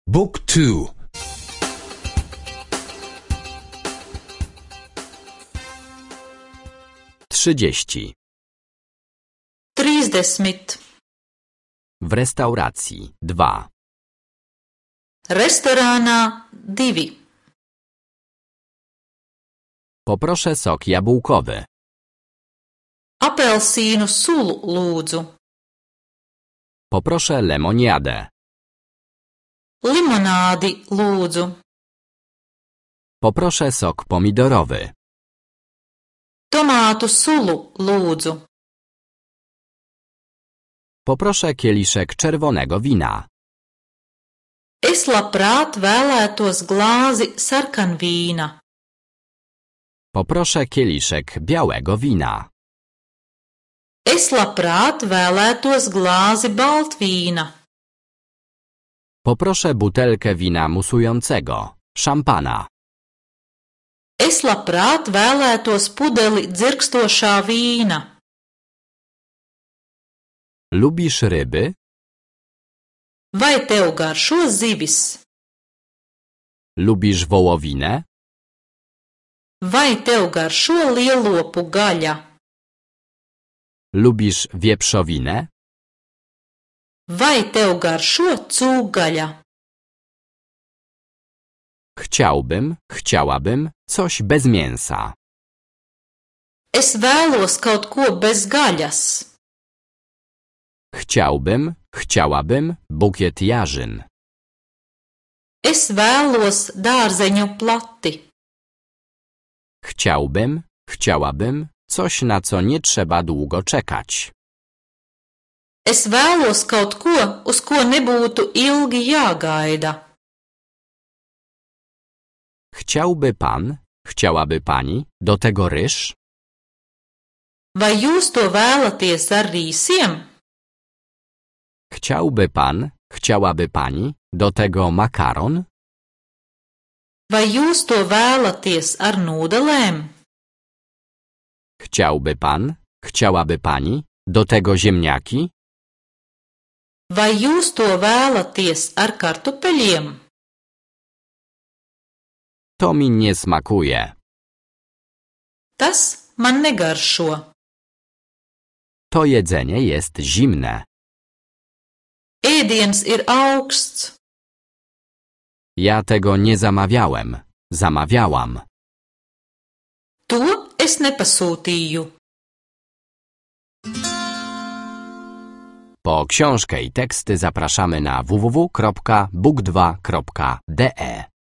Book 2. 30. 30. W restauracji 2. Restorānā 2. Poproszę sok jabłkowy. Apelsīnu sulu lūdzu. Poproszę lemoniadę. Limonādi lūdzu. Poproszę sok pomidorowy. Tomātu sulu lūdzu. Poproszę kieliszek czerwonego wina. Es labprāt vēlētos glāzi sarkanvīna. Poproszę kieliszek białego wina. Es labprāt vēlētos glāzi baltvīna. Poproszę butelkę wina musującego, szampana. Es labprāt vēlētos pudeli dzirkstošā vīna. Lubisz ryby? Vai tev garšo zivis? Lubisz wołowinę? Vai tev garšo lielopu gaļa? Lubisz wieprzowinę? Vai tev garšo cūgaļa? Chciałabym coś bez mięsa. Es vēlos kaut ko bez gaļas. Chciałabym bukiet jarzyn. Es vēlos dārzeņu plati. Chciałabym coś, na co nie trzeba długo czekać. Es vēlos kaut ko, uz ko nebūtu ilgi jāgaida. Chciałaby pani do tego ryż? Vai jūs to vēlaties ar rīsiem? Chciałaby pani do tego makaron? Vai jūs to vēlaties ar nūdelēm? Chciałaby pani do tego ziemniaki? Vai jūs to vēlaties ar kartupeļiem? To mi nie smakuje. Tas man negaršo. To jedzenie jest zimne. Ēdiens ir auksts. Ja tego nie zamawiałam. To es nepasūtīju. Po książkę i teksty zapraszamy na www.book2.de.